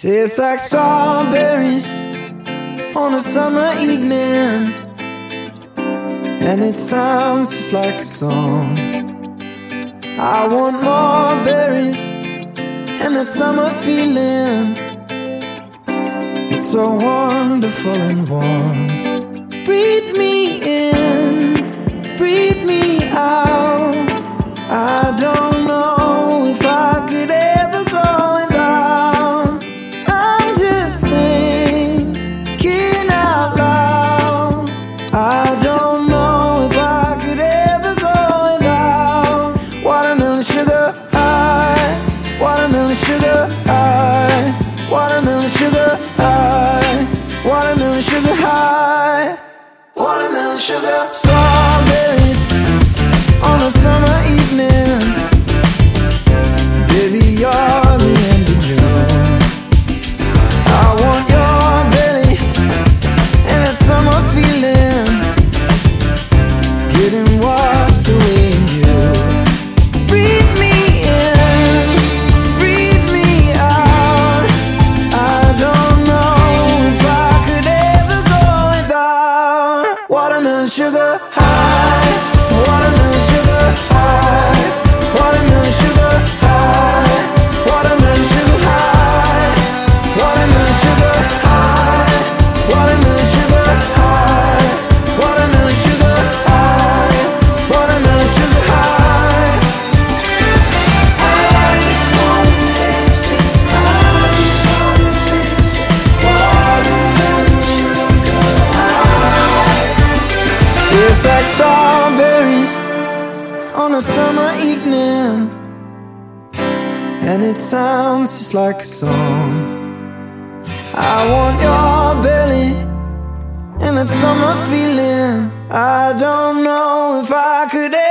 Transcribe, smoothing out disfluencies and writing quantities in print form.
Tastes like strawberries on a summer evening, and it sounds just like a song. I want more berries and that summer feeling. It's so wonderful and warm. Breathe me in, breathe me out. I don't know if I could ever go without. I'm just thinking out loud. I don't know if I could ever go without watermelon sugar high, watermelon sugar high, watermelon sugar high, watermelon sugar high, watermelon sugar. Strawberries on a summer evening, baby, you're the end of June. I want your belly and that summer feeling, getting washed away in you. Breathe me in, breathe me out. I don't know if I could ever go without watermelon sugar high, watermelon sugar high, watermelon sugar high, watermelon sugar high, watermelon sugar high, watermelon sugar high, watermelon sugar high, watermelon sugar high. I just wanna taste it, I just wanna taste it, watermelon sugar high. Tastes like strawberries on a summer evening, and it sounds just like a song. I want your belly and that summer feeling. I don't know if I could